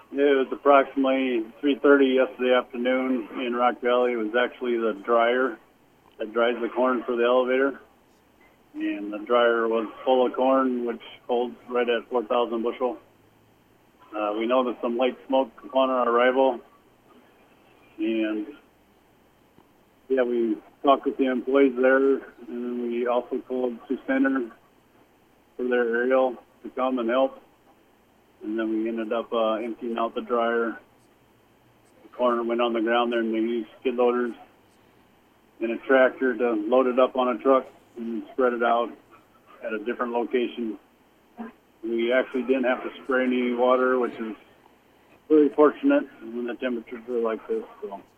It was approximately 3:30 yesterday afternoon in Rock Valley. It was actually the dryer that dries the corn for the elevator. And the dryer was full of corn, which holds right at 4,000 bushel. We noticed some light smoke upon our arrival. And, yeah, we talked with the employees there, and we also called Sioux Center for their aerial to come and help. And then we ended up emptying out the dryer. The corn went on the ground there, and they used skid loaders and a tractor to load it up on a truck and spread it out at a different location. We actually didn't have to spray any water, which is very fortunate when the temperatures were like this. So